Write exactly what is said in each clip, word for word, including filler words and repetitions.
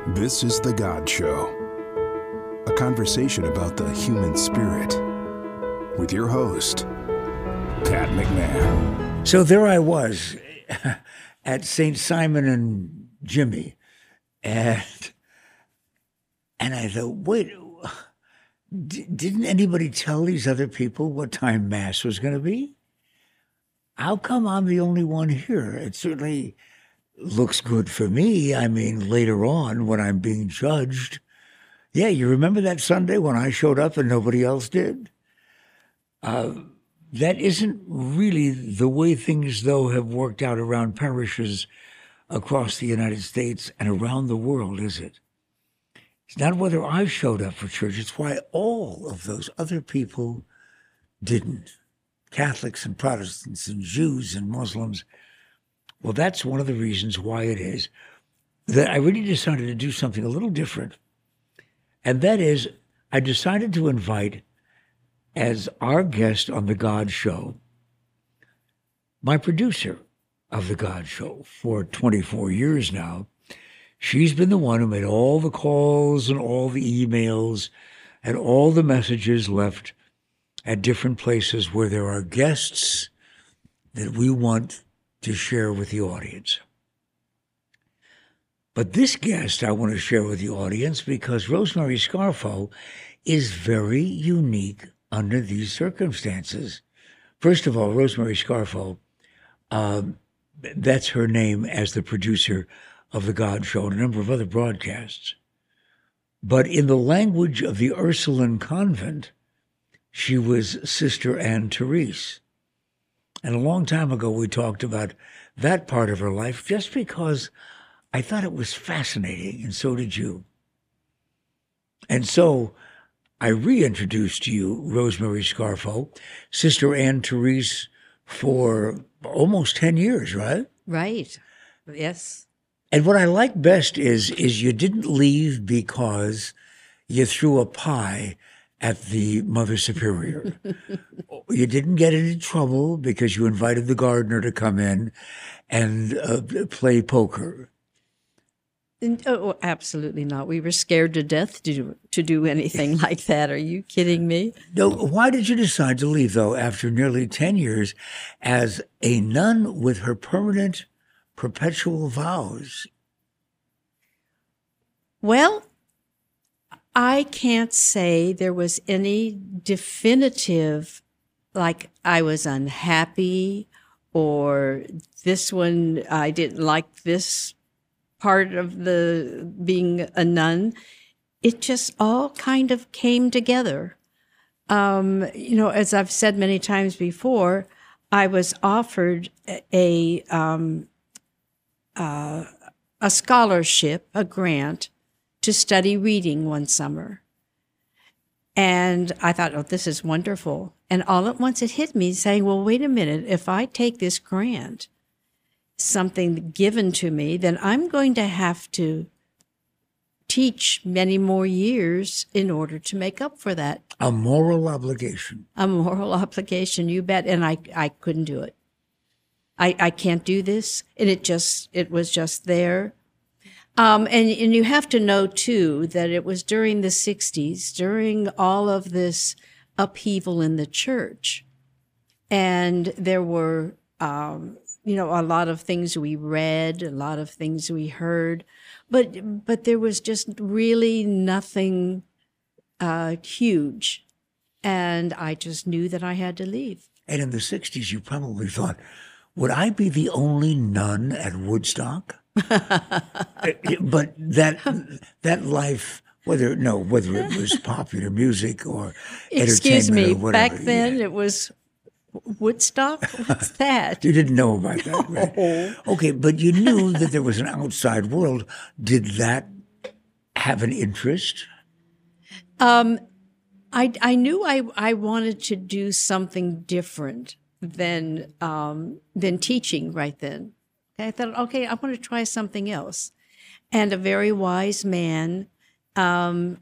This is The God Show, a conversation about the human spirit with your host, Pat McMahon. So there I was at Saint Simon and Jimmy, and and I thought, wait, d- didn't anybody tell these other people what time Mass was going to be? How come I'm the only one here? It certainly looks good for me. I mean, later on when I'm being judged. Yeah, you remember that Sunday when I showed up and nobody else did? Uh, that isn't really the way things, though, have worked out around parishes across the United States and around the world, is it? It's not whether I showed up for church, it's why all of those other people didn't. Catholics and Protestants and Jews and Muslims. Well, that's one of the reasons why it is that I really decided to do something a little different. And that is, I decided to invite as our guest on The God Show, my producer of The God Show for twenty-four years now. She's been the one who made all the calls and all the emails and all the messages left at different places where there are guests that we want to share with the audience. But this guest I want to share with the audience because Rosemary Scarfo is very unique under these circumstances. First of all, Rosemary Scarfo, um, that's her name as the producer of The God Show and a number of other broadcasts. But in the language of the Ursuline convent, she was Sister Anne Therese. And a long time ago, we talked about that part of her life just because I thought it was fascinating, and so did you. And so I reintroduced to you Rosemary Scarfo, Sister Anne Therese, for almost ten years, right? Right. Yes. And what I like best is, is you didn't leave because you threw a pie at the Mother Superior. You didn't get into trouble because you invited the gardener to come in and uh, play poker. Oh, absolutely not. We were scared to death to do, to do anything like that. Are you kidding me? No. Why did you decide to leave, though, after nearly ten years as a nun with her permanent, perpetual vows? Well, I can't say there was any definitive, like I was unhappy or this one, I didn't like this part of the being a nun. It just all kind of came together. Um, you know, as I've said many times before, I was offered a um, uh, a scholarship, a grant, to study reading one summer. And I thought, oh, this is wonderful. And all at once it hit me saying, well, wait a minute, if I take this grant, something given to me, then I'm going to have to teach many more years in order to make up for that. A moral obligation. A moral obligation, you bet. And I, I couldn't do it. I, I can't do this. And it just, it was just there. Um, and, and you have to know, too, that it was during the sixties, during all of this upheaval in the church. And there were, um, you know, a lot of things we read, a lot of things we heard. But but there was just really nothing uh, huge. And I just knew that I had to leave. And in the sixties, you probably thought, would I be the only nun at Woodstock? But that that life, whether no, whether it was popular music or Excuse me, entertainment or whatever. back then yeah. it was Woodstock? What's that? You didn't know about that, right? No. Okay, but you knew that there was an outside world. Did that have an interest? Um, I I knew I I wanted to do something different than um than teaching right then. I thought, okay, I want to try something else. And a very wise man, um,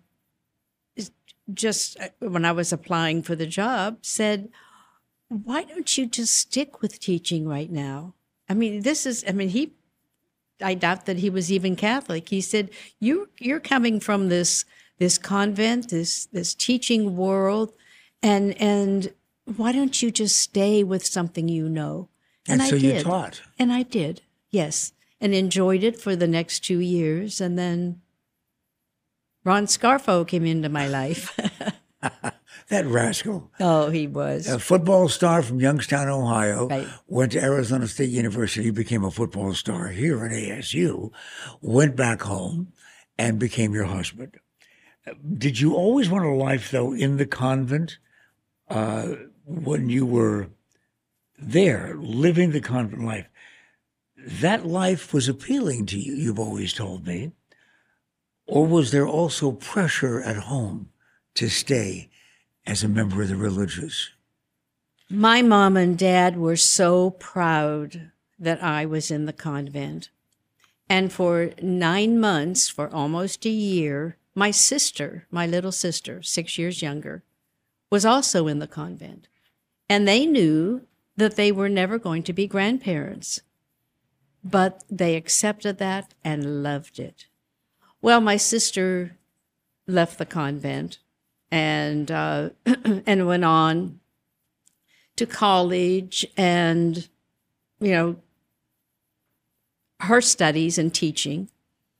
just when I was applying for the job, said, why don't you just stick with teaching right now? I mean, this is, I mean, he I doubt that he was even Catholic. He said, "You you're coming from this this convent, this this teaching world, and and why don't you just stay with something you know?" And, And so I you did. taught. And I did, yes, and enjoyed it for the next two years. And then Ron Scarfo came into my life. That rascal. Oh, he was. A football star from Youngstown, Ohio, Right. went to Arizona State University, became a football star here at A S U, went back home, and became your husband. Did you always want a life, though, in the convent uh, when you were there, living the convent life? That life was appealing to you, you've always told me. Or was there also pressure at home to stay as a member of the religious? My mom and dad were so proud that I was in the convent. And for nine months, for almost a year, my sister, my little sister, six years younger, was also in the convent. And they knew that they were never going to be grandparents. But they accepted that and loved it. Well, my sister left the convent and uh, and went on to college and, you know, her studies and teaching.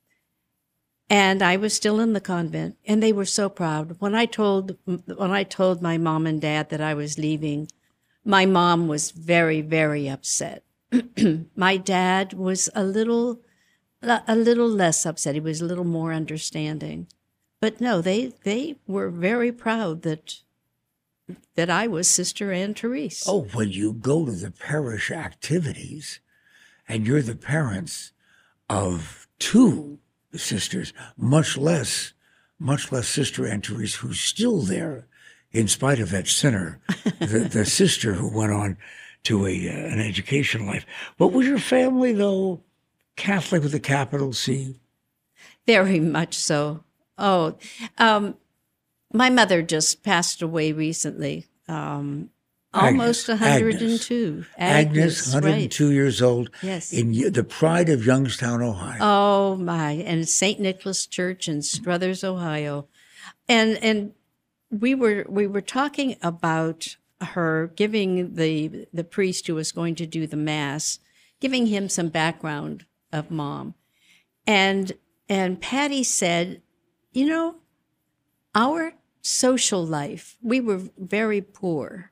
And I was still in the convent, and they were so proud. When I told when I told my mom and dad that I was leaving, my mom was very, very upset. My dad was a little a little less upset. He was a little more understanding. But no, they they were very proud that that I was Sister Anne Therese. Oh, when you go to the parish activities and you're the parents of two sisters, much less, much less Sister Anne Therese, who's still there in spite of that sinner, the, the sister who went on to a uh, an education life. But was your family, though, Catholic with a capital C? Very much so. Oh, um, my mother just passed away recently, um, almost Agnes, one hundred two. Agnes, one hundred two right. years old, Yes. in y- the pride of Youngstown, Ohio. Oh, my. And Saint Nicholas Church in Struthers, Ohio. And and we were we were talking about her giving the the priest who was going to do the mass, giving him some background of Mom. And and Patty said, you know, our social life, we were very poor.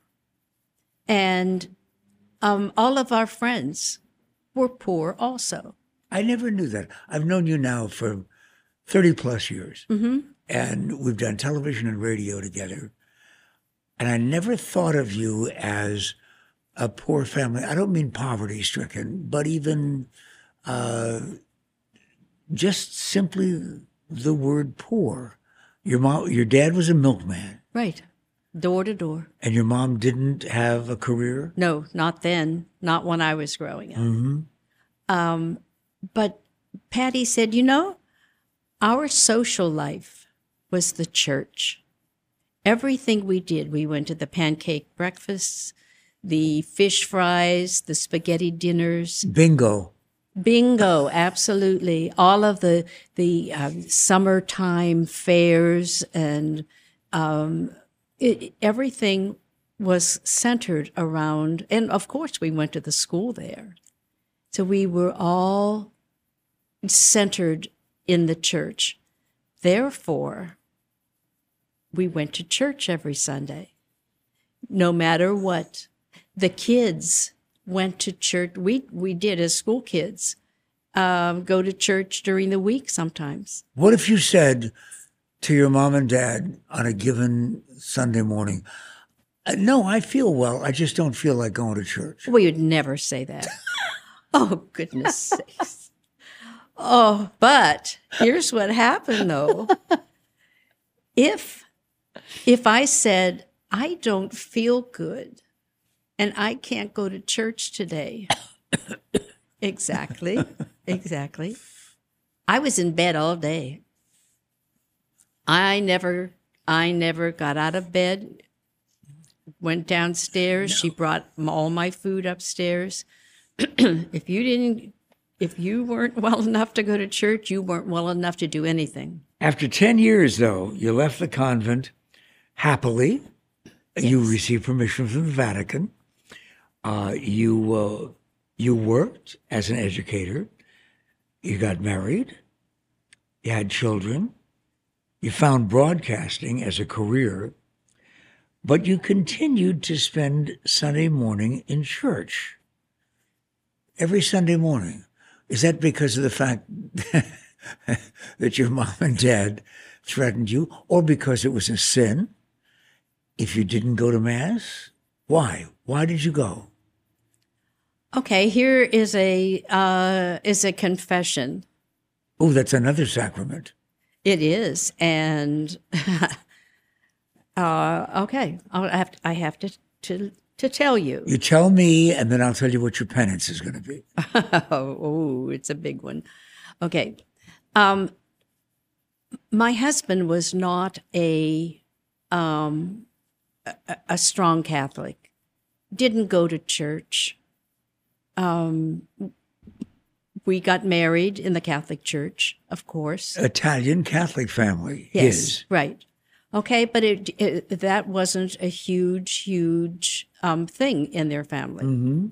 And um, all of our friends were poor also. I never knew that. I've known you now for thirty plus years. Mm-hmm. And we've done television and radio together. And I never thought of you as a poor family. I don't mean poverty stricken, but even uh, just simply the word poor. Your mom, your dad was a milkman, Right. Door to door. and your mom didn't have a career. No, not then. Not when I was growing up. Mm-hmm. Um, but Patty said, you know, our social life was the church. Everything we did, we went to the pancake breakfasts, the fish fries, the spaghetti dinners, Bingo. bingo, absolutely. All of the the um, summertime fairs and um, it, everything was centered around, and of course we went to the school there. So we were all centered in the church. Therefore, we went to church every Sunday, no matter what. The kids went to church. We we did as school kids, um, go to church during the week sometimes. What if you said to your mom and dad on a given Sunday morning, "Uh, no, I feel well. I just don't feel like going to church." We would never say that. Oh, goodness sakes. Oh, but here's what happened, though. If if I said, I don't feel good and I can't go to church today. Exactly. Exactly. I was in bed all day. I never I never got out of bed, went downstairs. She brought m- all my food upstairs. If you didn't If you weren't well enough to go to church, you weren't well enough to do anything. After ten years, though, you left the convent happily. Yes. You received permission from the Vatican. Uh, you uh, you worked as an educator. You got married. You had children. You found broadcasting as a career. But you continued to spend Sunday morning in church. Every Sunday morning. Is that because of the fact that your mom and dad threatened you, or because it was a sin if you didn't go to Mass? Why? Why did you go? Okay, here is a uh, is a confession. Oh, that's another sacrament. It is, and uh, okay, I'll have to, I have to, to to tell you. You tell me, and then I'll tell you what your penance is going to be. Oh, it's a big one. Okay, um, my husband was not a um, a, a strong Catholic. Didn't go to church. Um, we got married in the Catholic Church, of course. Italian Catholic family. Yes, his. Right. Okay, but it, it that wasn't a huge, huge um, thing in their family. Mm-hmm.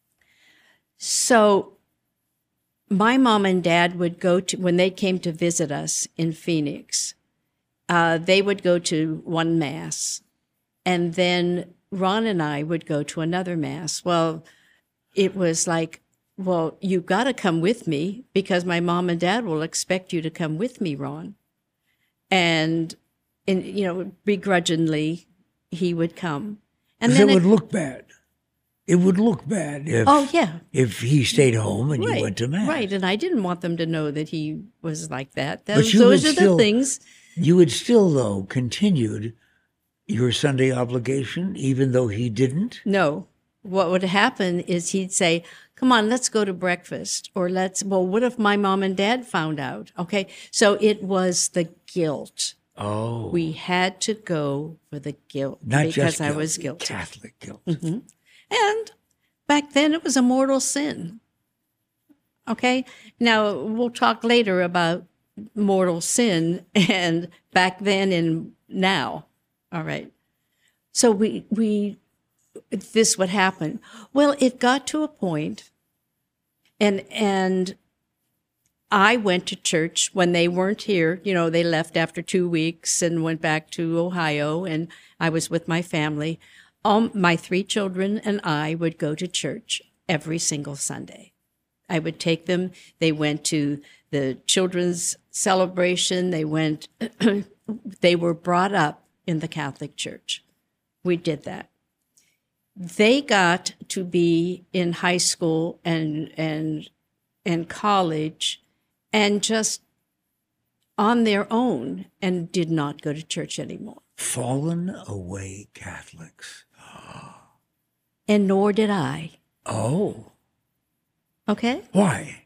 So my mom and dad would go to, when they came to visit us in Phoenix, uh, they would go to one Mass, and then Ron and I would go to another Mass. Well, it was like, well, you got to come with me because my mom and dad will expect you to come with me, Ron. And, and you know, begrudgingly, he would come. And then it would it, look bad. It would look bad if, oh, yeah. if he stayed home and right, you went to Mass. Right, and I didn't want them to know that he was like that. But Those, you those would are still, the things. You would still, though, continued your Sunday obligation, even though he didn't? No. What would happen is he'd say, come on, let's go to breakfast. Or let's, well, what if my mom and dad found out? Okay. So it was the guilt. Oh. We had to go for the guilt. Not because just guilt, I was guilty. Catholic guilt. Mm-hmm. And back then it was a mortal sin. Okay. Now we'll talk later about mortal sin and back then and now. All right. So we, we, this would happen. Well, it got to a point, and and I went to church when they weren't here. You know, they left after two weeks and went back to Ohio, and I was with my family. All my three children and I would go to church every single Sunday. I would take them. They went to the children's celebration. They went. They were brought up in the Catholic Church. We did that. They got to be in high school and and and college and just on their own and did not go to church anymore. Fallen away Catholics. And nor did I. Oh. Okay? Why?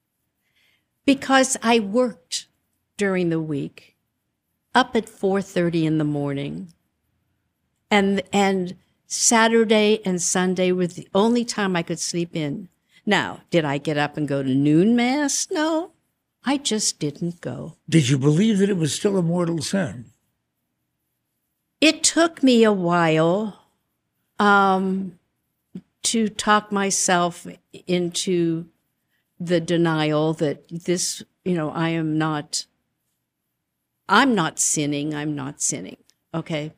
Because I worked during the week up at four thirty in the morning. And and Saturday and Sunday was the only time I could sleep in. Now, did I get up and go to noon Mass? No, I just didn't go. Did you believe that it was still a mortal sin? It took me a while um, to talk myself into the denial that this, you know, I am not, I'm not sinning, I'm not sinning, okay?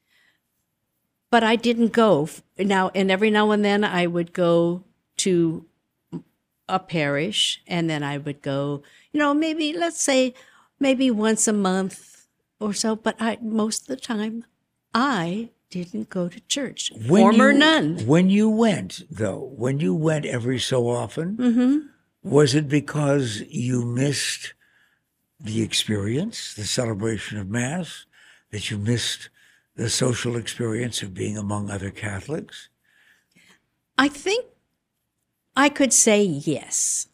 But I didn't go. Now, and every now and then I would go to a parish, and then I would go, you know, maybe, let's say, maybe once a month or so. But I, most of the time, I didn't go to church. When Former you, nun. When you went, though, when you went every so often, mm-hmm. was it because you missed the experience, the celebration of Mass, that you missed the social experience of being among other Catholics? I think I could say yes,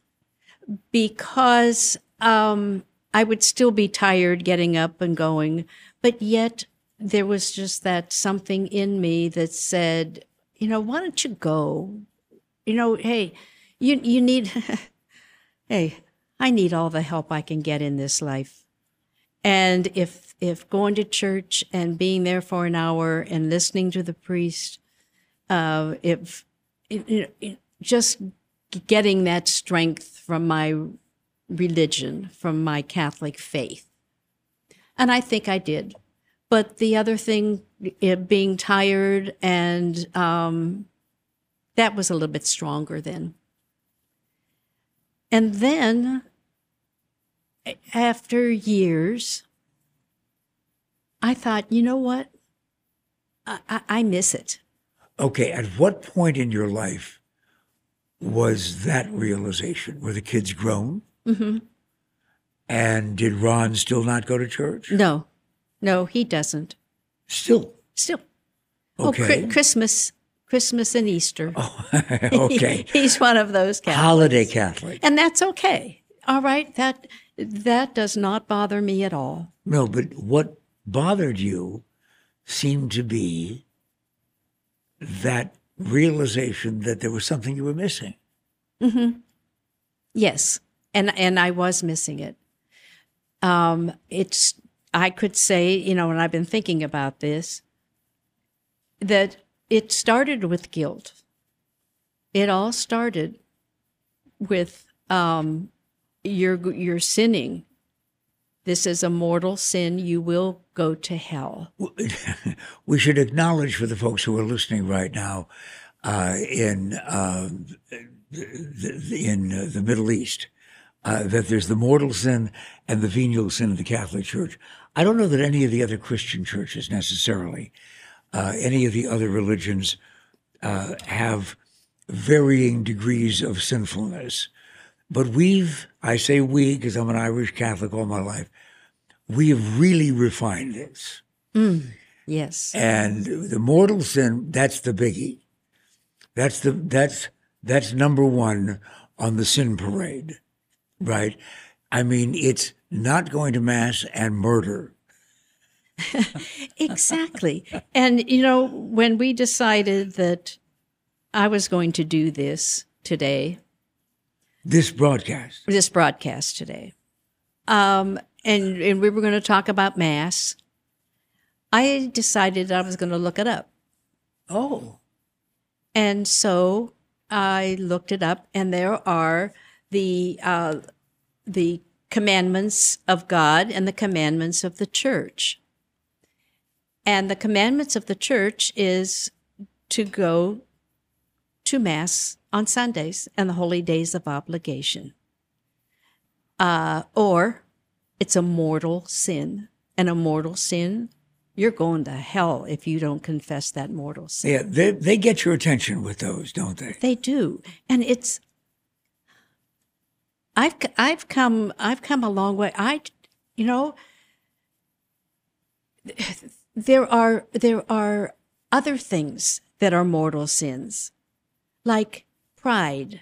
because um, I would still be tired getting up and going, but yet there was just that something in me that said, you know, why don't you go? You know, hey, you you need hey, I need all the help I can get in this life. And if if going to church and being there for an hour and listening to the priest, uh, if it, it, it, just getting that strength from my religion, from my Catholic faith. And I think I did. But the other thing, it being tired, and um, that was a little bit stronger then. And then, after years, I thought, you know what? I, I, I miss it. Okay, at what point in your life was that realization? Were the kids grown? Mm-hmm. And did Ron still not go to church? No, no, he doesn't. Still? Still. Okay. Oh, Chri- Christmas, Christmas and Easter. Oh, okay. He, he's one of those Catholics. Holiday Catholic. And that's okay. All right, that that does not bother me at all. No, but what bothered you seemed to be that realization that there was something you were missing. Mm-hmm. Yes, and and I was missing it. Um, it's I could say, you know, and I've been thinking about this, that it started with guilt. It all started with um, you're you're sinning. This is a mortal sin. You will go to hell. We should acknowledge for the folks who are listening right now uh, in uh, in uh, the Middle East uh, that there's the mortal sin and the venial sin of the Catholic Church. I don't know that any of the other Christian churches necessarily, uh, any of the other religions uh, have varying degrees of sinfulness. But we've, I say we because I'm an Irish Catholic all my life, we have really refined this. Mm, yes. And the mortal sin, that's the biggie. That's the that's that's number one on the sin parade, right? I mean, it's not going to Mass and murder. Exactly. And, you know, when we decided that I was going to do this today, This broadcast. this broadcast today, um, and, and we were going to talk about Mass, I decided I was going to look it up. Oh. And so I looked it up, and there are the uh, the commandments of God and the commandments of the church. And the commandments of the church is to go to Mass on Sundays and the holy days of obligation. Uh, or it's a mortal sin. And a mortal sin, you're going to hell if you don't confess that mortal sin. Yeah, they they get your attention with those, don't they? They do. And it's I've I've come I've come a long way. I you know there are there are other things that are mortal sins, like pride,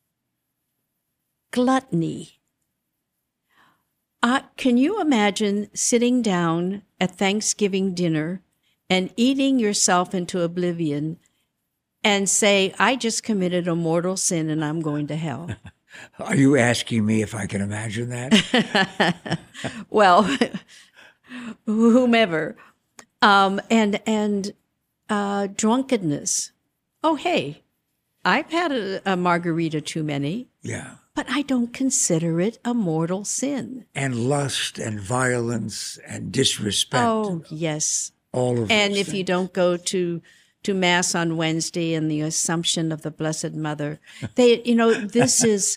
gluttony. Uh, can you imagine sitting down at Thanksgiving dinner and eating yourself into oblivion and say, I just committed a mortal sin and I'm going to hell? Are you asking me if I can imagine that? Well, whomever. Um, and and uh, drunkenness. Oh, hey, I've had a, a margarita too many. Yeah. But I don't consider it a mortal sin. And lust and violence and disrespect. Oh, yes. All of And those if things. you don't go to to Mass on Wednesday and the Assumption of the Blessed Mother, they, you know, this is,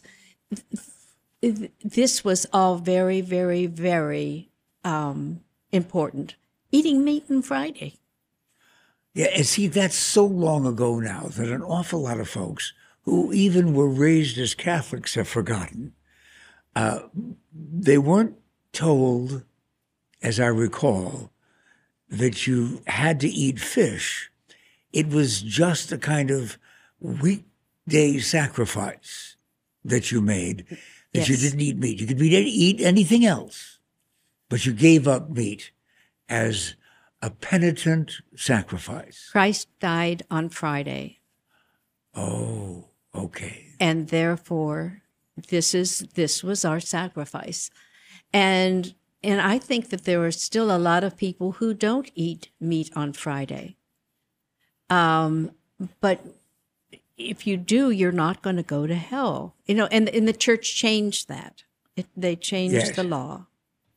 this was all very, very, very um, important. Eating meat on Friday. Yeah, and see, that's so long ago now that an awful lot of folks who even were raised as Catholics have forgotten. Uh, they weren't told, as I recall, that you had to eat fish. It was just a kind of weekday sacrifice that you made, that Yes. you didn't eat meat. You could eat, eat anything else, but you gave up meat as a penitent sacrifice. Christ died on Friday, Oh, okay. and therefore This is this was our sacrifice. And and I think that there are still a lot of people who don't eat meat on Friday. Um, but if you do, you're not going to go to hell. You know, and, and the church changed that. It, they changed Yes. the law.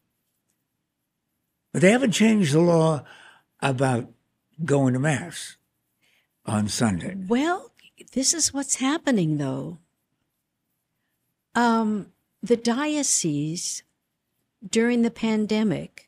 But they haven't changed the law about going to Mass on Sunday. Well, this is what's happening, though. Um, the diocese during the pandemic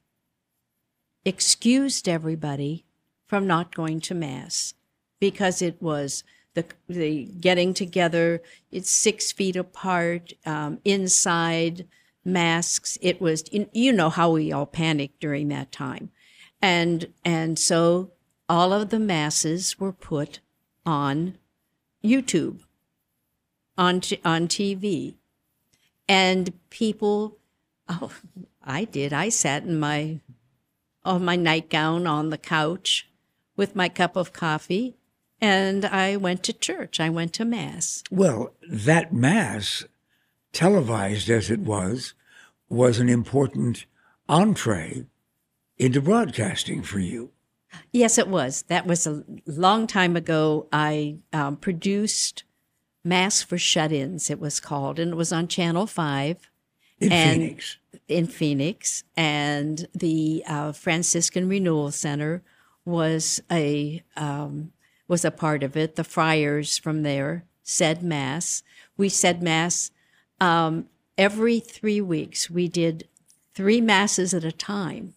excused everybody from not going to Mass because it was the the getting together. It's six feet apart, um, inside, masks. It was, you you know how we all panicked during that time, and and so all of the masses were put on YouTube, on t- on T V, and people. Oh, I did. I sat in my, on my nightgown on the couch with my cup of coffee, and I went to church. I went to Mass. Well, that Mass, televised as it was, was an important entree into broadcasting for you. Yes, it was. That was a long time ago. I um, produced Mass for Shut-ins, it was called, and it was on Channel five. In And- Phoenix. in Phoenix, and the uh, Franciscan Renewal Center was a um, was a part of it. The friars from there said Mass. We said Mass um, every three weeks. We did three Masses at a time,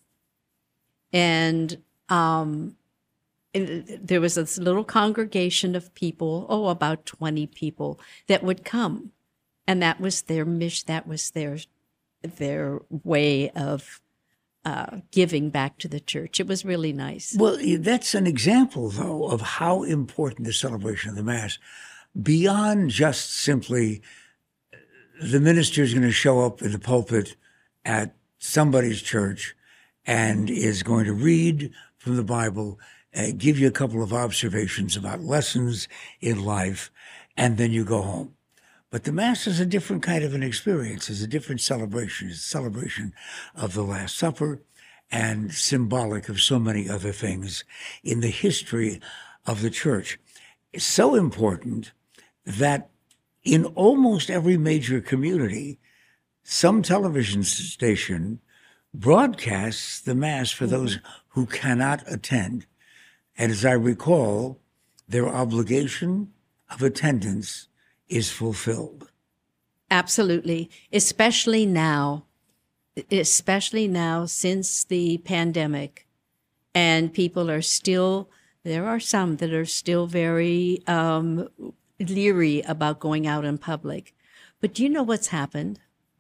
and um, it, there was this little congregation of people, oh, about twenty people that would come, and that was their mission. That was their their way of uh, giving back to the church. It was really nice. Well, that's an example, though, of how important the celebration of the Mass, beyond just simply the minister is going to show up in the pulpit at somebody's church and is going to read from the Bible, uh, give you a couple of observations about lessons in life, and then you go home. But the Mass is a different kind of an experience. It's a different celebration. It's a celebration of the Last Supper and symbolic of so many other things in the history of the church. It's so important that in almost every major community, some television station broadcasts the Mass for those who cannot attend. And as I recall, their obligation of attendance is fulfilled. Absolutely. Especially now, especially now since the pandemic, and people are still, there are some that are still very um, leery about going out in public. But do you know what's happened?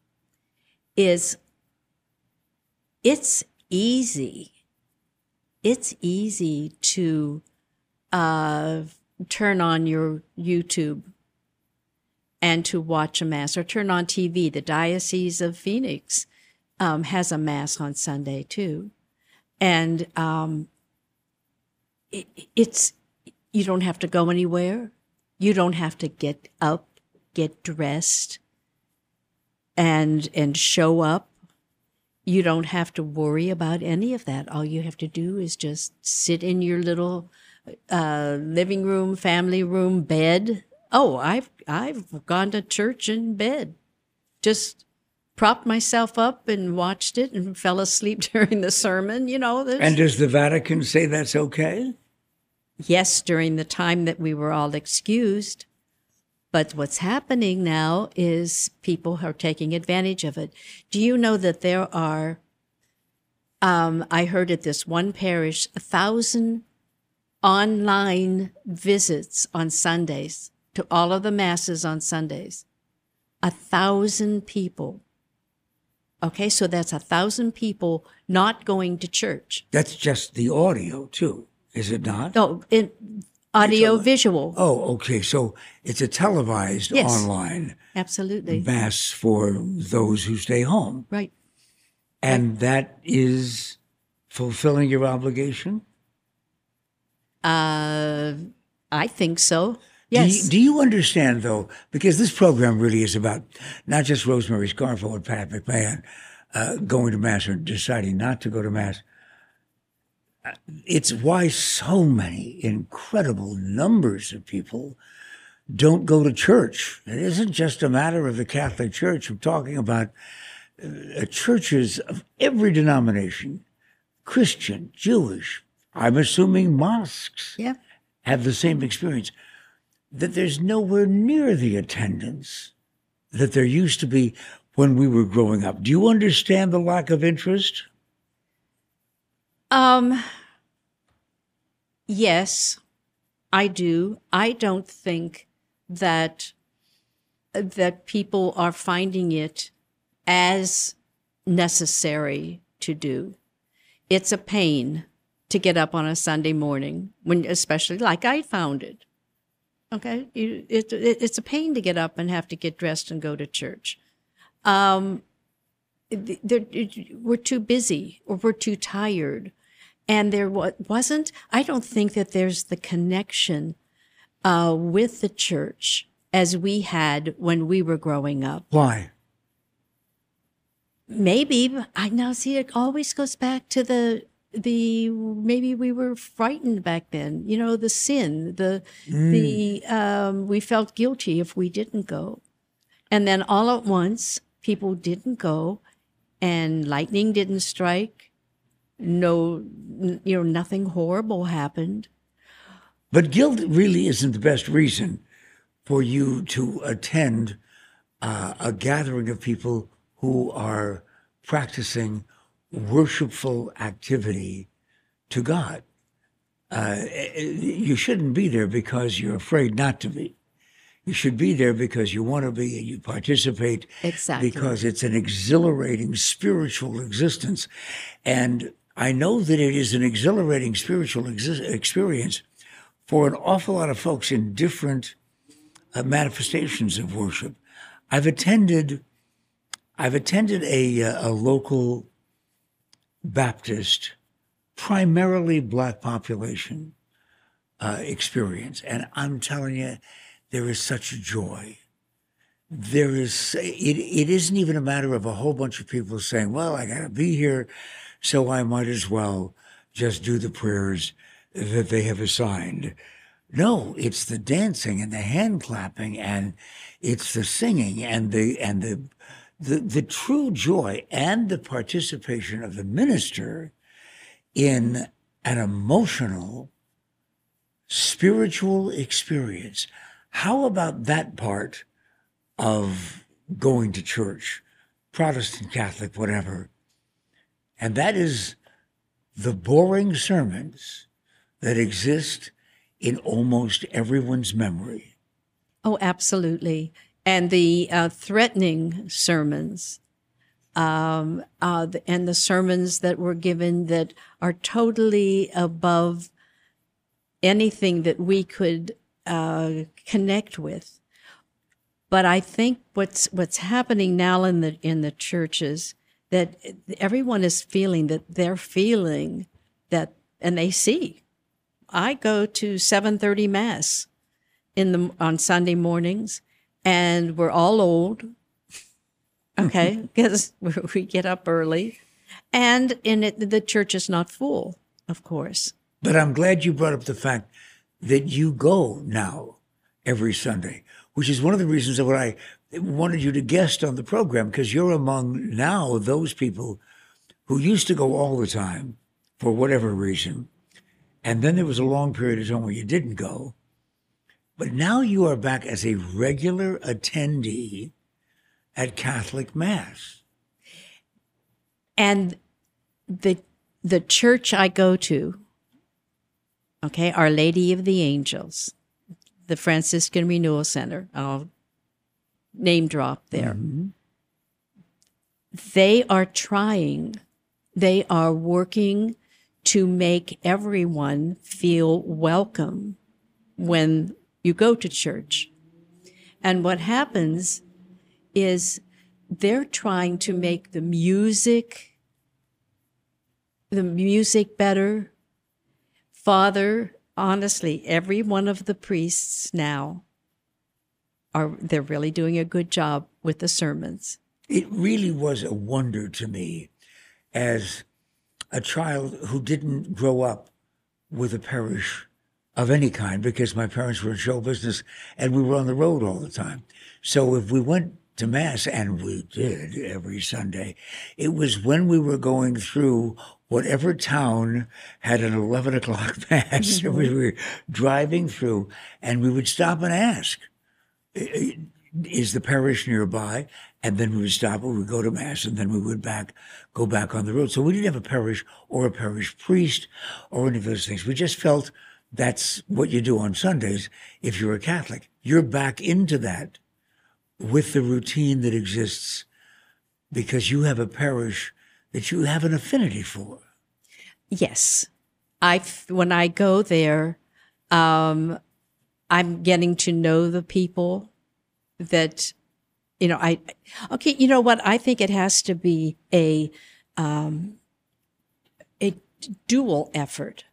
Is it's easy. It's easy to uh, turn on your YouTube and to watch a Mass, or turn on T V. The Diocese of Phoenix um, has a Mass on Sunday too. And um, it, it's, you don't have to go anywhere. You don't have to get up, get dressed, and and show up. You don't have to worry about any of that. All you have to do is just sit in your little uh, living room, family room, bed. Oh, I've I've gone to church in bed. Just propped myself up and watched it and fell asleep during the sermon. You know. there's- And does the Vatican say that's okay? Yes, during the time that we were all excused. But what's happening now is people are taking advantage of it. Do you know that there are, um, I heard at this one parish, a thousand online visits on Sundays to all of the Masses on Sundays? A thousand people. Okay, so that's a thousand people not going to church. That's just the audio, too, is it not? No, in audio visual. Oh, okay. So it's a televised Yes. online Absolutely. Mass for those who stay home. Right. And that is fulfilling your obligation? Uh, I think so. Yes. Do you, do you understand, though, because this program really is about not just Rosemary Scarfo and Pat McMahon uh, going to Mass or deciding not to go to Mass. It's why so many incredible numbers of people don't go to church. It isn't just a matter of the Catholic Church. I'm talking about uh, churches of every denomination, Christian, Jewish, I'm assuming mosques Yeah. have the same experience, that there's nowhere near the attendance that there used to be when we were growing up. Do you understand the lack of interest? Um, yes, I do. I don't think that that people are finding it as necessary to do. It's a pain to get up on a Sunday morning, when especially like I found it. Okay, it, it, it's a pain to get up and have to get dressed and go to church. Um, we're too busy or we're too tired. And there wasn't, I don't think that there's the connection uh, with the church as we had when we were growing up. Why? Maybe, I now see it always goes back to the, the maybe we were frightened back then, you know, the sin, the, mm. the um, we felt guilty if we didn't go. And then all at once, people didn't go and lightning didn't strike. No, you know, nothing horrible happened. But guilt really isn't the best reason for you to attend uh, a gathering of people who are practicing worshipful activity to God. Uh, you shouldn't be there because you're afraid not to be. You should be there because you want to be and you participate. Exactly. Because it's an exhilarating spiritual existence. And I know that it is an exhilarating spiritual ex- experience for an awful lot of folks in different uh, manifestations of worship. I've attended, I've attended a, a local Baptist, primarily black population uh, experience, and I'm telling you, there is such joy. There is, it, it isn't even a matter of a whole bunch of people saying, well, I got to be here, so I might as well just do the prayers that they have assigned. No, it's the dancing and the hand clapping, and it's the singing and the and the the, the true joy and the participation of the minister in an emotional, spiritual experience. How about that part of going to church, Protestant, Catholic, whatever? And that is the boring sermons that exist in almost everyone's memory. Oh, absolutely. And the uh, threatening sermons, um, uh, the, and the sermons that were given that are totally above anything that we could uh, connect with. But I think what's what's happening now in the in the churches, that everyone is feeling that they're feeling that, and they see. I go to seven thirty Mass in the on Sunday mornings, and we're all old, okay, because we get up early, and in it the church is not full, of course. But I'm glad you brought up the fact that you go now every Sunday, which is one of the reasons that I wanted you to guest on the program, because you're among now those people who used to go all the time for whatever reason. And then there was a long period of time where you didn't go. But now you are back as a regular attendee at Catholic Mass. And the the church I go to, okay, Our Lady of the Angels, the Franciscan Renewal Center, I'll name drop there. Mm-hmm. They are trying, they are working to make everyone feel welcome when you go to church. And what happens is they're trying to make the music, the music better. Father honestly, every one of the priests now are, they're really doing a good job with the sermons. It really was a wonder to me as a child who didn't grow up with a parish of any kind, because my parents were in show business and we were on the road all the time. So if we went to Mass, and we did every Sunday, it was when we were going through whatever town had an eleven o'clock Mass. Mm-hmm. We were driving through and we would stop and ask, is the parish nearby? And then we would stop, we would go to Mass, and then we would back, go back on the road. So we didn't have a parish or a parish priest or any of those things. We just felt that's what you do on Sundays if you're a Catholic. You're back into that with the routine that exists because you have a parish that you have an affinity for. Yes. I, when I go there, um, I'm getting to know the people that, you know, I, okay, you know what? I think it has to be a, um, a dual effort.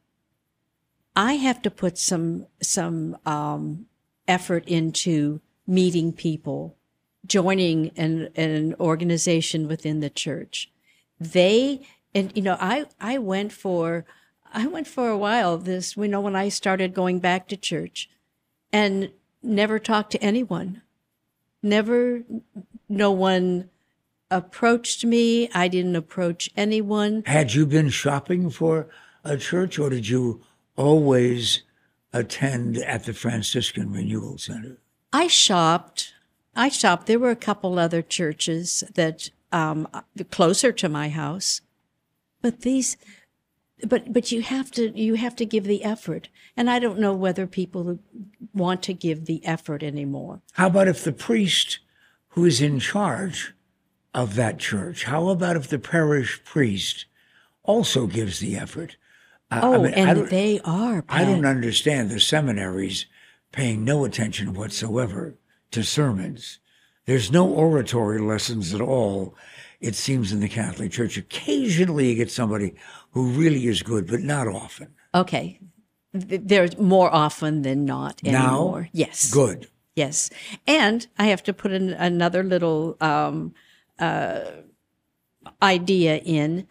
I have to put some, some, um, effort into meeting people, joining an, an organization within the church. They, and, you know, I, I went for, I went for a while this, you know, when I started going back to church and never talked to anyone. Never, no one approached me. I didn't approach anyone. Had you been shopping for a church, or did you always attend at the Franciscan Renewal Center? I shopped. I shopped. There were a couple other churches that um, closer to my house, but these, but but you have to you have to give the effort, and I don't know whether people want to give the effort anymore. How about if the priest who is in charge of that church? How about if the parish priest also gives the effort? Uh, oh, I mean, and they are. Pat. I don't understand the seminaries paying no attention whatsoever to sermons. There's no oratory lessons at all, it seems, in the Catholic Church. Occasionally you get somebody who really is good, but not often. Okay. There's more often than not anymore. Now? Yes. Good. Yes. And I have to put in another little um, uh, idea in.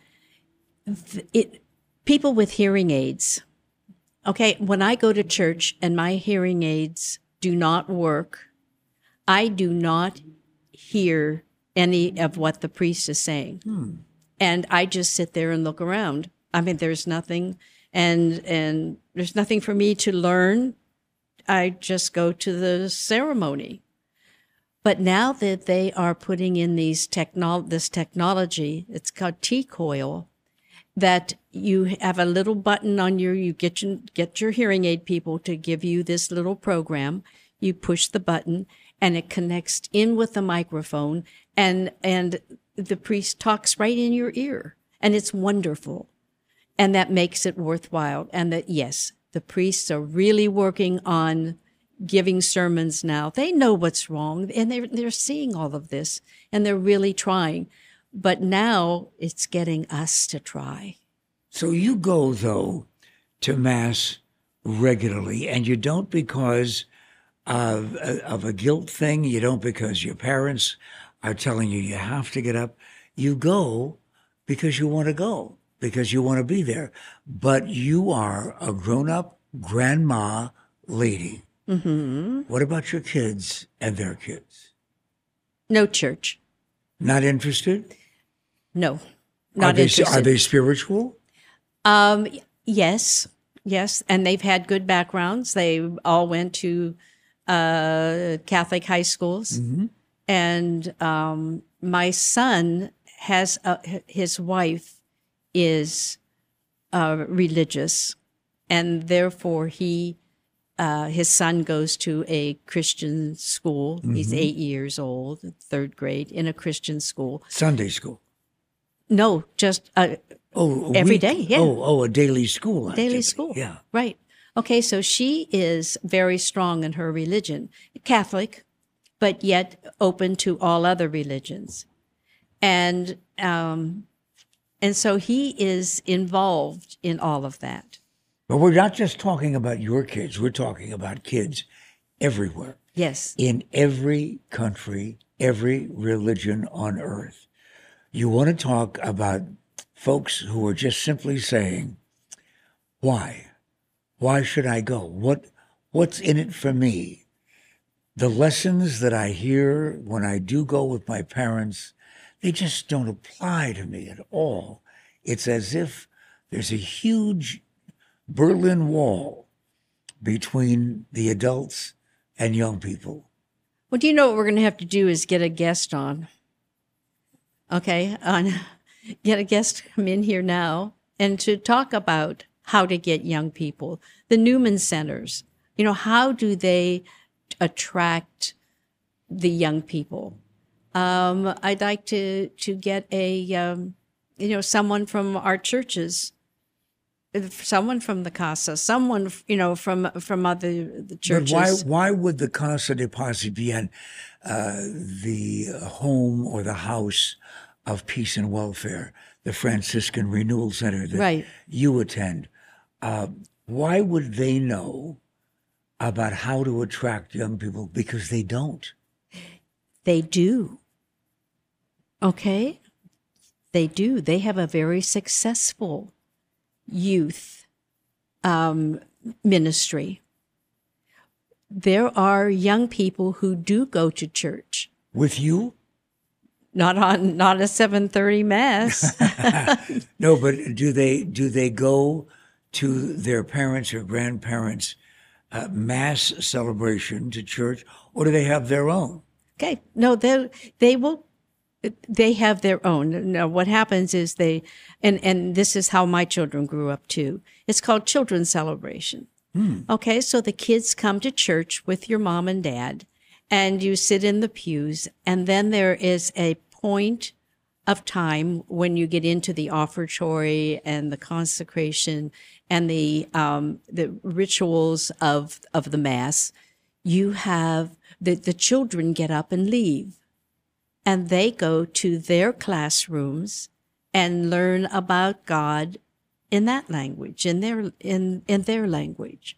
It, people with hearing aids. Okay, when I go to church and my hearing aids do not work, I do not hear any of what the priest is saying. Hmm. And I just sit there and look around. I mean, there's nothing, and and there's nothing for me to learn. I just go to the ceremony. But now that they are putting in these technol this technology, it's called T-coil, that you have a little button on your, you get your, get your hearing aid people to give you this little program. You push the button and it connects in with the microphone, and, and the priest talks right in your ear, and it's wonderful. And that makes it worthwhile. And that, yes, the priests are really working on giving sermons now. They know what's wrong, and they're, they're seeing all of this, and they're really trying. But now it's getting us to try. So you go, though, to Mass regularly, and you don't because of, of a guilt thing. You don't because your parents are telling you you have to get up. You go because you want to go, because you want to be there. But you are a grown-up grandma lady. Mm-hmm. What about your kids and their kids? No church. Not interested? No, not are they, interested. Are they spiritual? Um, yes, yes. And they've had good backgrounds. They all went to uh, Catholic high schools. Mm-hmm. And um, my son has, a, his wife is uh, religious, and therefore he, uh, his son goes to a Christian school. Mm-hmm. He's eight years old, third grade, in a Christian school. Sunday school? No, just uh, oh, every week? day. Yeah. Oh, oh, a daily school. Daily activity. school. Yeah. Right. Okay, so she is very strong in her religion, Catholic, but yet open to all other religions. And um, and so he is involved in all of that. But we're not just talking about your kids. We're talking about kids everywhere. Yes. In every country, every religion on earth. You want to talk about folks who are just simply saying, why? Why should I go? What What's in it for me? The lessons that I hear when I do go with my parents, they just don't apply to me at all. It's as if there's a huge Berlin Wall between the adults and young people. Well, do you know what we're going to have to do is get a guest on? Okay, on get a guest to come in here now and to talk about how to get young people. The Newman Centers, you know, how do they attract the young people? Um, I'd like to to get a, um, you know, someone from our churches, someone from the Casa, someone, you know, from from other the churches. But why why would the Casa de Paz y Bien, uh, the home or the house of peace and welfare, the Franciscan Renewal Center that right. you attend, uh, why would they know about how to attract young people? Because they don't. They do. Okay? They do. They have a very successful youth um, ministry. There are young people who do go to church. With you? Not on not a seven thirty mass. No, but do they do they go to their parents or grandparents' uh, mass celebration to church, or do they have their own? Okay. No, they they will they have their own. Now what happens is they and and this is how my children grew up too. It's called children's celebration. Hmm. Okay, so the kids come to church with your mom and dad, and you sit in the pews, and then there is a point of time when you get into the offertory and the consecration and the um, the rituals of of the mass. You have the the children get up and leave, and they go to their classrooms and learn about God in that language, in their in in their language.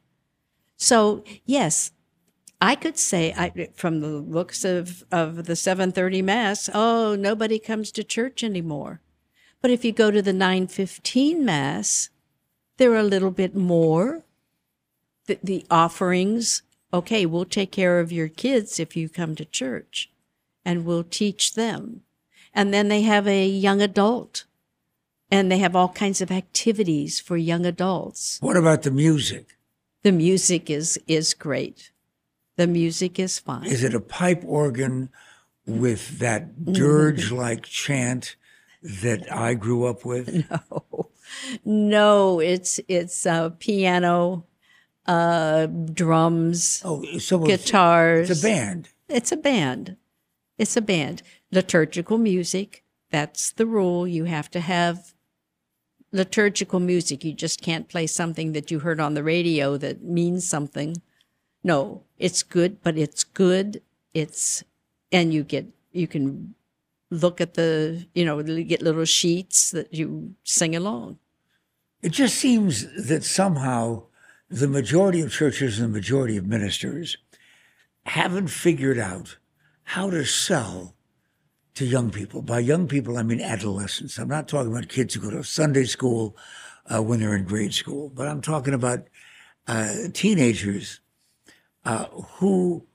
So yes, I could say, I, from the looks of, of the seven thirty Mass, oh, nobody comes to church anymore. But if you go to the nine fifteen Mass, there are a little bit more. The, the offerings, okay, we'll take care of your kids if you come to church, and we'll teach them. And then they have a young adult, and they have all kinds of activities for young adults. What about the music? The music is is great. The music is fine. Is it a pipe organ with that dirge-like chant that I grew up with? No, no, it's it's uh, piano, uh, drums, Oh, so guitars. It's a band. It's a band. It's a band. Liturgical music. That's the rule. You have to have liturgical music. You just can't play something that you heard on the radio that means something. No, it's good, but it's good. It's, and you get, you can look at the, you know, you get little sheets that you sing along. It just seems that somehow the majority of churches and the majority of ministers haven't figured out how to sell to young people. By young people, I mean adolescents. I'm not talking about kids who go to Sunday school uh, when they're in grade school, but I'm talking about uh, teenagers uh, who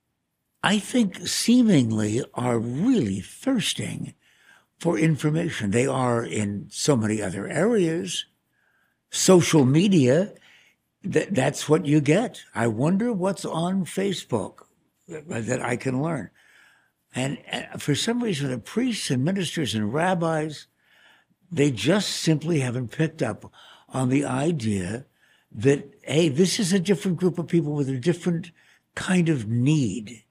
I think seemingly are really thirsting for information. They are in so many other areas. Social media, th- that's what you get. I wonder what's on Facebook that, that I can learn. And uh, for some reason, the priests and ministers and rabbis, they just simply haven't picked up on the idea that, hey, this is a different group of people with a different kind of need.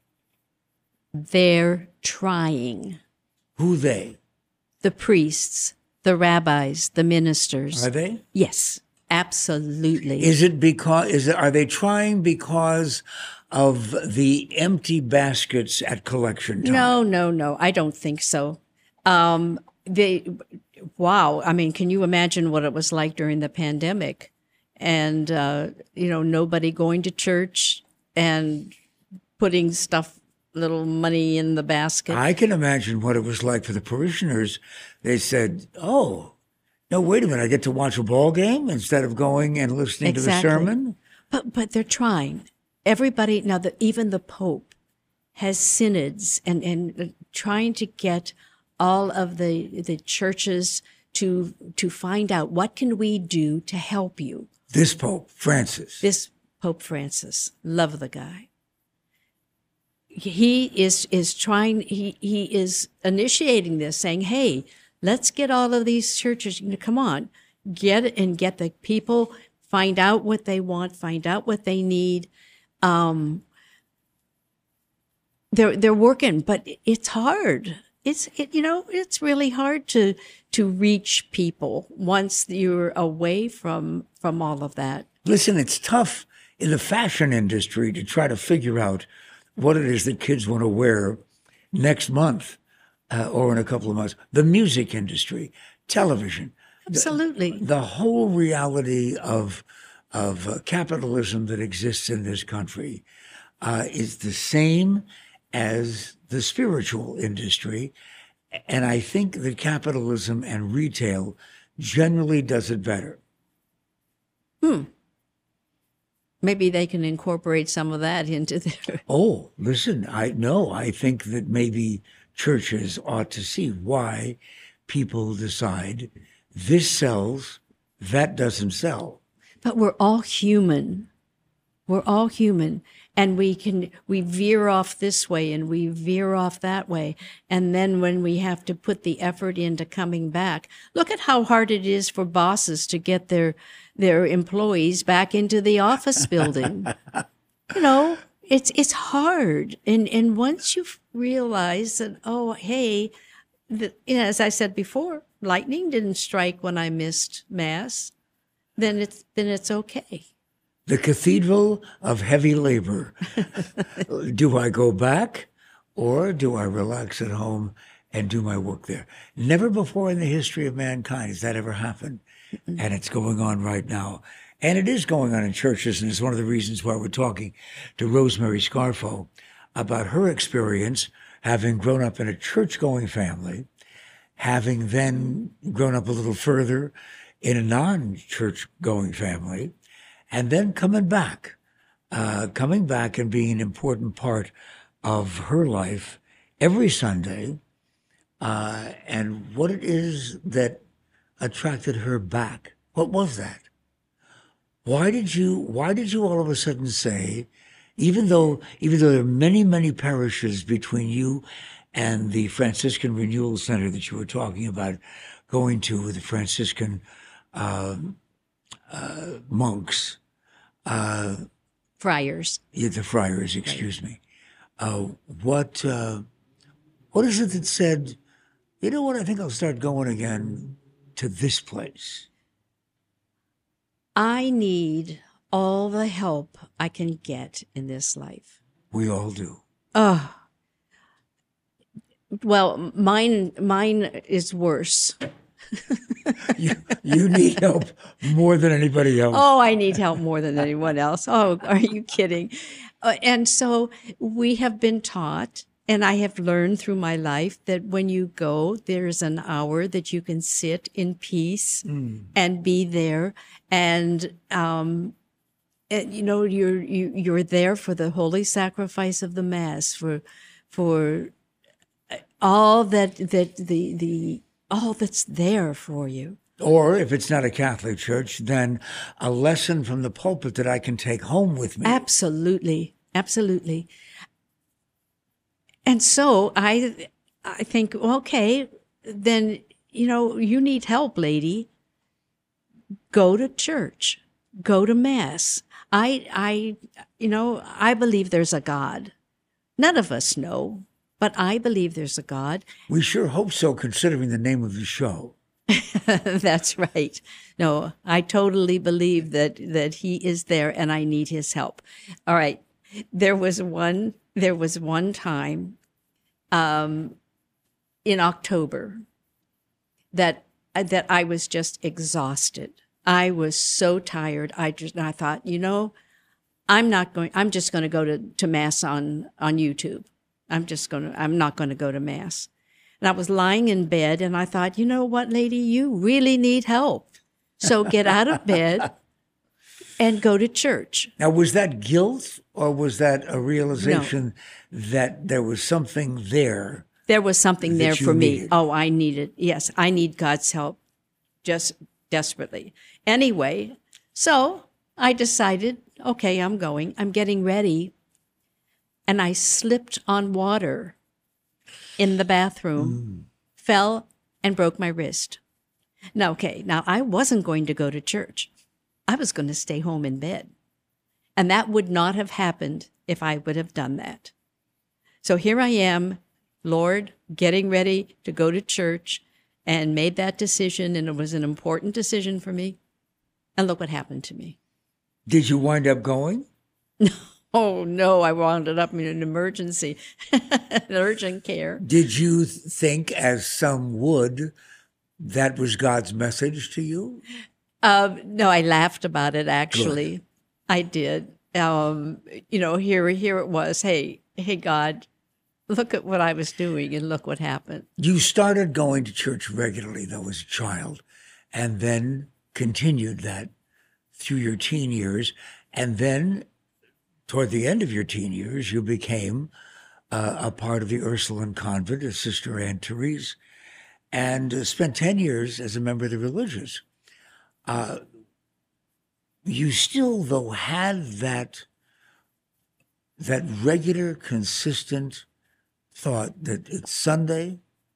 They're trying. Who they? The priests, the rabbis, the ministers. Are they? Yes, absolutely. Is it because, is it, are they trying because of the empty baskets at collection time? No, no, no. I don't think so. Um, they, wow. I mean, can you imagine what it was like during the pandemic? and uh, you know, nobody going to church and putting stuff, little money in the basket. I can imagine what it was like for the parishioners. They said, "Oh, no, wait a minute! I get to watch a ball game instead of going and listening Exactly. to the sermon." But but they're trying. Everybody now, the, even the Pope has synods and and trying to get all of the the churches to to find out what can we do to help you. This Pope Francis. This Pope Francis, love the guy. He is is trying. He he is initiating this, saying, "Hey, let's get all of these churches. You know, come on, get it and get the people. Find out what they want. Find out what they need." Um, they're they're working, but it's hard. It's it, you know it's really hard to to reach people once you're away from from all of that. Listen, it's tough in the fashion industry to try to figure out what it is that kids want to wear next month uh, or in a couple of months. The music industry, television, Absolutely. the, the whole reality of of uh, capitalism that exists in this country uh, is the same as the spiritual industry. And I think that capitalism and retail generally does it better. Hmm. Maybe they can incorporate some of that into their. Oh, listen, I no, I think that maybe churches ought to see why people decide this sells, that doesn't sell. But we're all human. We're all human. And we can, we veer off this way and we veer off that way. And then when we have to put the effort into coming back, look at how hard it is for bosses to get their, their employees back into the office building. You know, it's, it's hard. And, and once you realize that, oh, hey, the, you know, as I said before, lightning didn't strike when I missed Mass, then it's, then it's okay. The cathedral of heavy labor. Do I go back or do I relax at home and do my work there? Never before in the history of mankind has that ever happened. And it's going on right now. And it is going on in churches. And it's one of the reasons why we're talking to Rosemary Scarfo about her experience having grown up in a church-going family, having then grown up a little further in a non-church-going family, and then coming back, uh, coming back and being an important part of her life every Sunday, uh, and what it is that attracted her back. What was that? Why did you, why did you all of a sudden say, even though, even though there are many, many parishes between you and the Franciscan Renewal Center that you were talking about going to with the Franciscan uh, uh, monks, Uh, friars. Yeah, the friars, excuse me. Uh, what uh, what is it that said, you know what, I think I'll start going again to this place? I need all the help I can get in this life. We all do. Oh, well, mine mine is worse. you, you need help more than anybody else. Oh, I need help more than anyone else. Oh, are you kidding? Uh, and so we have been taught, and I have learned through my life, that when you go, there's an hour that you can sit in peace mm. and be there. And, um, and, you know, you're, you, you're there for the holy sacrifice of the Mass, for, for all that, that the, the, all that's there for you. Or if it's not a Catholic church, then a lesson from the pulpit that I can take home with me. Absolutely. Absolutely. And so I, I think, okay, then, you know, you need help, lady. Go to church, go to Mass. I, I, you know, I believe there's a God. None of us know. But I believe there's a God. We sure hope so, considering the name of the show. That's right. No, I totally believe that that He is there, and I need His help. All right. There was one. There was one time, um, in October, that that I was just exhausted. I was so tired. I just, I thought, you know, I'm not going, I'm just going to go to, to Mass on, on YouTube. I'm just going to, I'm not going to go to Mass. And I was lying in bed and I thought, you know what, lady, you really need help. So get out of bed and go to church. Now, was that guilt or was that a realization no. that there was something there? There was something there for me. Needed? Oh, I needed, yes, I need God's help just desperately. Anyway, so I decided, okay, I'm going. I'm getting ready. And I slipped on water in the bathroom, mm. fell and broke my wrist. Now, okay, now I wasn't going to go to church. I was going to stay home in bed. And that would not have happened if I would have done that. So here I am, Lord, getting ready to go to church, and made that decision, and it was an important decision for me. And look what happened to me. Did you wind up going? No. Oh, no, I wound up in an emergency, an urgent care. Did you think, as some would, that was God's message to you? Um, no, I laughed about it, actually. Good. I did. Um, you know, here, here it was. Hey, hey, God, look at what I was doing and look what happened. You started going to church regularly, though, as a child, and then continued that through your teen years. And then toward the end of your teen years, you became uh, a part of the Ursuline convent of Sister Anne Therese, and uh, spent ten years as a member of the Religious. Uh, you still, though, had that, that regular, consistent thought that it's Sunday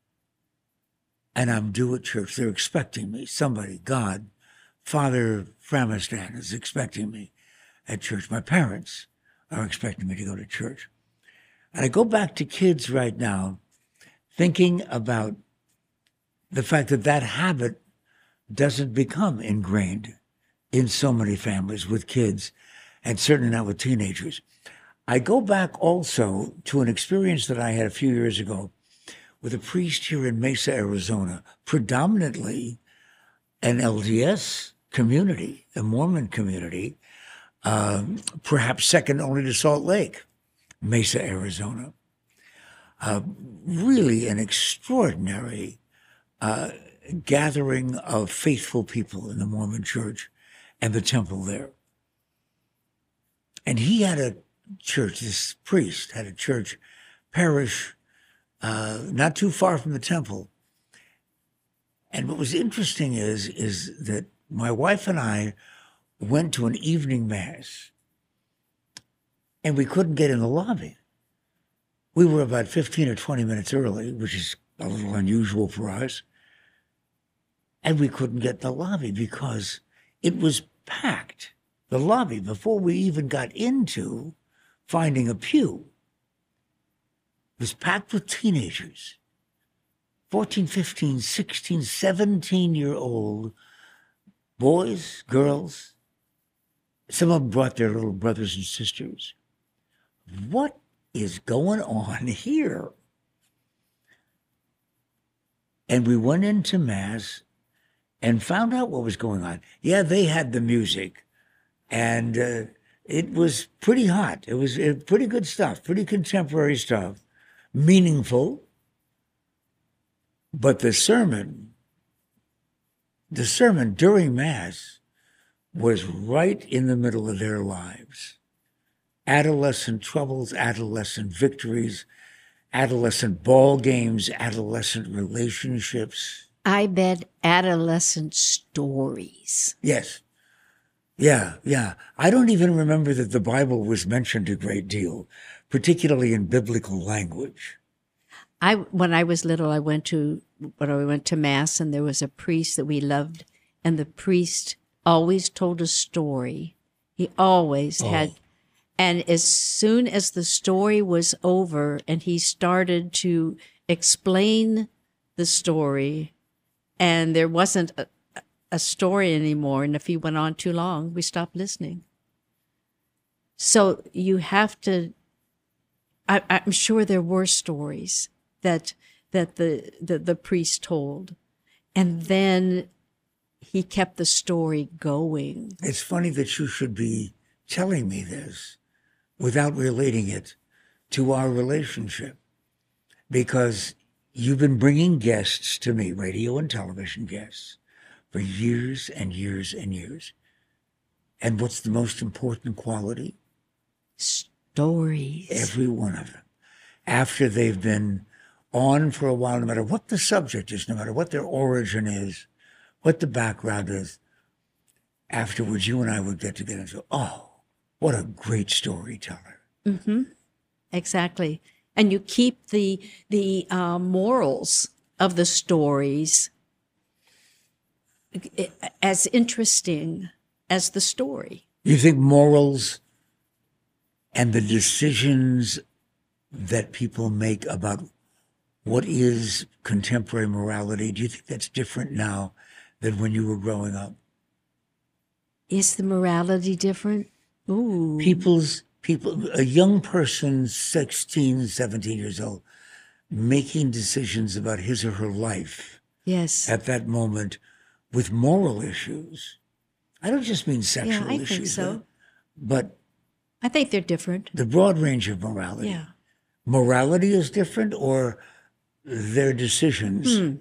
and I'm due at church. They're expecting me. Somebody, God, Father Framistan is expecting me at church. My parents are expecting me to go to church. And I go back to kids right now thinking about the fact that that habit doesn't become ingrained in so many families with kids, and certainly not with teenagers. I go back also to an experience that I had a few years ago with a priest here in Mesa, Arizona, predominantly an L D S community, a Mormon community, um, perhaps second only to Salt Lake, Mesa, Arizona. Uh, really an extraordinary uh, gathering of faithful people in the Mormon church and the temple there. And he had a church, this priest had a church parish uh, not too far from the temple. And what was interesting is, is that my wife and I went to an evening mass, and we couldn't get in the lobby. We were about fifteen or twenty minutes early, which is a little unusual for us. And we couldn't get in the lobby because it was packed. The lobby, before we even got into finding a pew, was packed with teenagers, fourteen, fifteen, sixteen, seventeen-year-old boys, girls. Some of them brought their little brothers and sisters. What is going on here? And we went into Mass and found out what was going on. Yeah, they had the music, and uh, it was pretty hot. It was uh, pretty good stuff, pretty contemporary stuff, meaningful. But the sermon, the sermon during Mass was right in the middle of their lives. Adolescent troubles, adolescent victories, adolescent ball games, adolescent relationships. I bet adolescent stories. Yes. Yeah, yeah. I don't even remember that the Bible was mentioned a great deal, particularly in biblical language. I when I was little, I went to when I went to Mass, and there was a priest that we loved, and the priest always told a story. He always oh. had, and as soon as the story was over, and he started to explain the story, and there wasn't a, a story anymore, and if he went on too long, we stopped listening. So you have to. I, I'm sure there were stories that that the, the the priest told, and then he kept the story going. It's funny that you should be telling me this without relating it to our relationship, because you've been bringing guests to me, radio and television guests, for years and years and years. And what's the most important quality? Stories. Every one of them. After they've been on for a while, no matter what the subject is, no matter what their origin is, what the background is, afterwards you and I would get together and say, oh, what a great storyteller. Mm-hmm. Exactly. And you keep the the uh, morals of the stories as interesting as the story. You think morals and the decisions that people make about what is contemporary morality, do you think that's different now than when you were growing up? Is the morality different? Ooh. People's people, a young person, sixteen, seventeen years old, making decisions about his or her life. Yes. At that moment with moral issues. I don't just mean sexual yeah, I issues. think so. But I think they're different. The broad range of morality. Yeah. Morality is different, or their decisions? Hmm.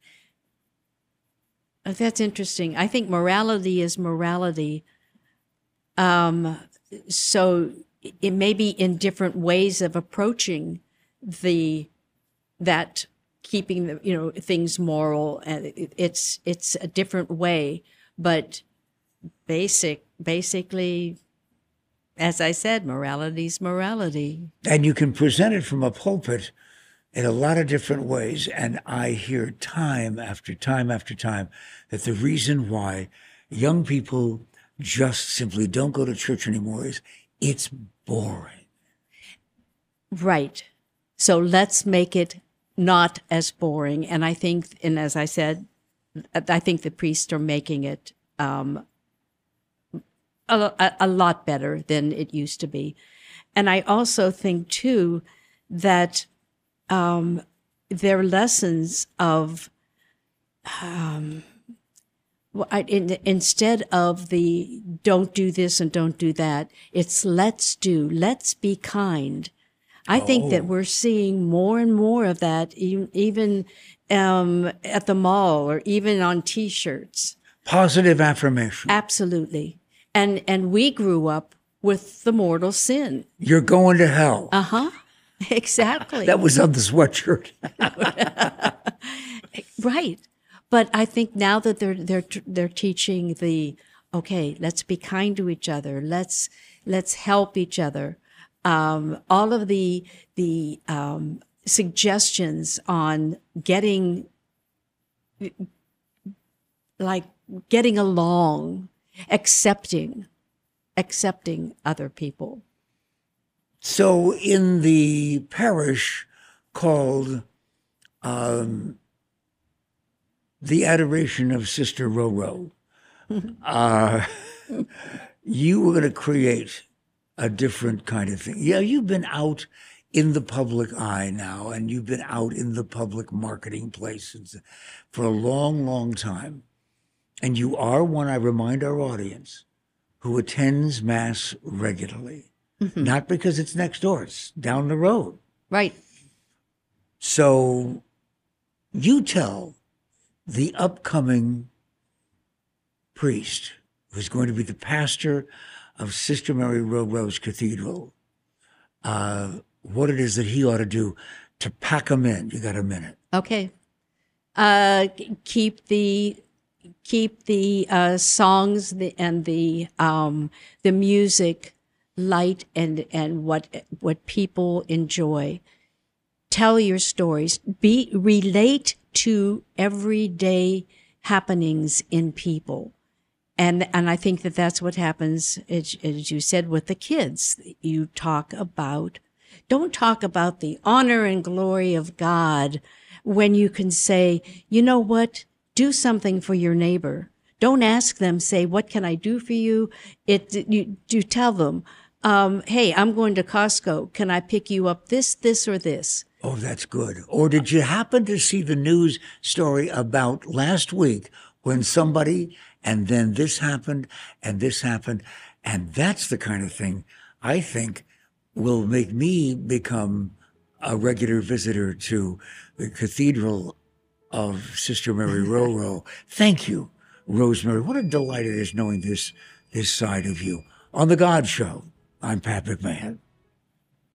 That's interesting. I think morality is morality. Um, so it may be in different ways of approaching the that keeping the you know things moral, and it, it's it's a different way, but basic basically, as I said, morality's morality. And you can present it from a pulpit in a lot of different ways. And I hear time after time after time that the reason why young people just simply don't go to church anymore is it's boring. Right. So let's make it not as boring. And I think, and as I said, I think the priests are making it um, a, a lot better than it used to be. And I also think, too, that um, their lessons of, um, in, instead of the don't do this and don't do that, it's let's do, let's be kind. I oh. think that we're seeing more and more of that, even, even um, at the mall or even on T-shirts. Positive affirmation. Absolutely. And and we grew up with the mortal sin. You're going to hell. Uh-huh. Exactly. That was on the sweatshirt. Right. But I think now that they're they're they're teaching the okay, let's be kind to each other. Let's let's help each other. Um, all of the the um, suggestions on getting like getting along, accepting, accepting other people. So in the parish called um, the Adoration of Sister Roro, uh, you were going to create a different kind of thing. Yeah, you've been out in the public eye now, and you've been out in the public marketing places for a long, long time. And you are one, I remind our audience, who attends Mass regularly. Mm-hmm. Not because it's next door, it's down the road. Right. So you tell the upcoming priest who's going to be the pastor of Sister Mary Roro's Cathedral, uh, what it is that he ought to do to pack them in. You got a minute. Okay. Uh, keep the keep the uh, songs the, and the um, the music light and and what what people enjoy. Tell your stories. Be relate to everyday happenings in people. And and I think that that's what happens, as, as you said, with the kids. You talk about, don't talk about the honor and glory of God when you can say, you know what, do something for your neighbor. Don't ask them, say, what can I do for you? It you, you tell them, um, hey, I'm going to Costco. Can I pick you up this, this, or this? Oh, that's good. Or did you happen to see the news story about last week when somebody, and then this happened, and this happened. And that's the kind of thing I think will make me become a regular visitor to the Cathedral of Sister Mary Roro. Thank you, Rosemary. What a delight it is knowing this, this side of you. On The God Show, I'm Pat McMahon.